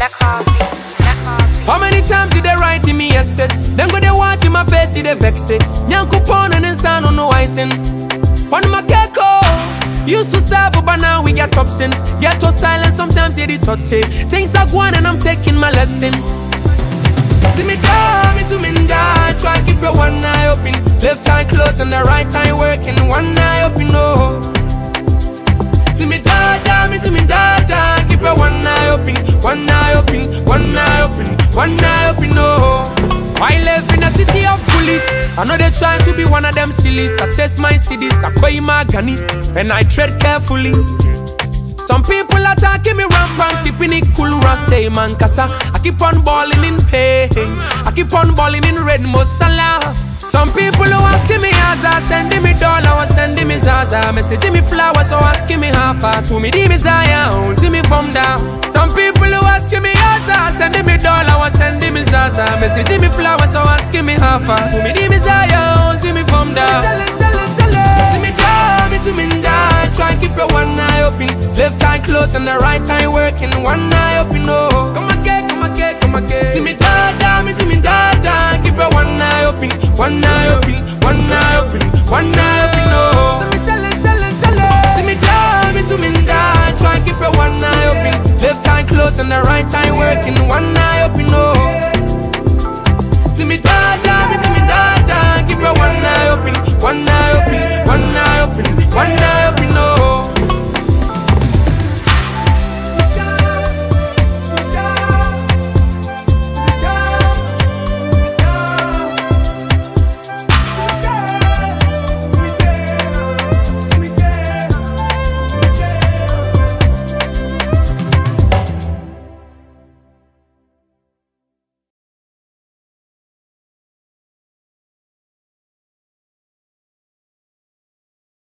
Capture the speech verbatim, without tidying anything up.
How many times did they write in me yes? Then go they watch in my face, see they vex it. Nyanku pon and sound on no icing. On my keko, used to starve, but now we get options. Get to silence, sometimes it is hot. Things are going and I'm taking my lessons. See me down, me to me die. Try keep your one eye open. Left eye closed and the right eye working. One eye open, no. See me down, down, me to me down, down. Keep your one eye open. One eye open, one eye open, one eye open, no. I live in a city of police. I know they trying to be one of them sillies. I test my cities, I buy my gunny, and I tread carefully. Some people attacking me rampant, keeping it cool, stay man, cause I keep on balling in pain. I keep on balling in red musala. Some people who asking me Aza, sending me dollar, or sending me Zaza. Messaging me flowers, or asking me half to me di me Zaya, see me from down. Some people who asking me Aza, sending me dollar, or sending me Zaza. Messaging me flowers, or asking me half to me di me Zaya, see me from down. See me down, me to me down. Try keep your one eye open. Left eye closed and the right eye working. One eye open, no. Come again, come again, come again. See me down, down, me to me down, down. Keep your one eye open. One eye open, one eye open, one eye open, no. So me tell it, tell it, tell it. See me down, me to me down. Try keep your one eye open. Left eye closed and the right eye working. One eye open, no. See me down, down, me to me down, down. Keep your one eye open. One eye open, one eye open, one eye open.